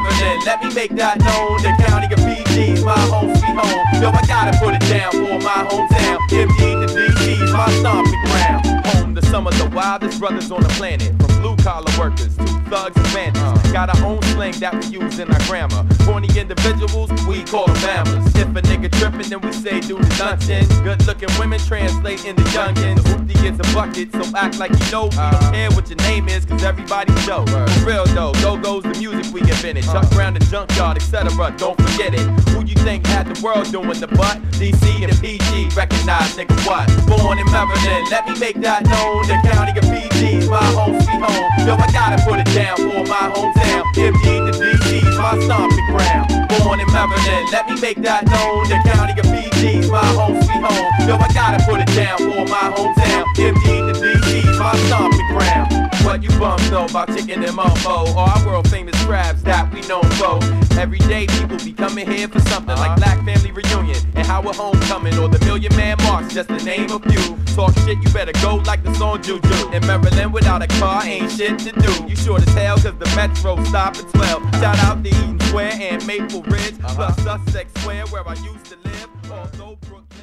Maryland, let me make that known. The county of PG's my home sweet home. Yo, I gotta put it down for my hometown. MD to DG's my stomping ground. Home to some of the wildest brothers on the planet. From blue collar workers to thugs and bandits. Got our own slang that we use in our grammar. Corny individuals, we call them mammals. If a nigga trippin', then we say do the dungeon. Good looking women translate into youngins. Hoopty is a bucket, so act like you know. We don't care what your name is, cause everybody show. For real though, go-go's the music we invented. Chuck Brown the junkyard, etc. Don't forget it. Who you think had the world doing the butt? DC and PG, recognize nigga what? Born in Maryland, let me make that known. The county of PG's my home sweet home. Yo, I gotta put it down for my hometown. MD to DG's my stomping ground. Born in Maryland, let me make that known. The county of PG's my home sweet home. Yo, I gotta put it down for my hometown. MD to DG's my stomping ground. What you bums know about chicken and mumbo, or our world famous crabs that we know for. Every day people be coming here for something like Black Family Reunion and Howard Homecoming or the Million Man March, just to name a few. Talk shit, you better go like the song Juju. In Maryland without a car ain't shit to do. You sure to tell cause the Metro stop at 12. Shout out to Eaton Square and Maple Ridge, plus Sussex Square where I used to live. Also Brooklyn.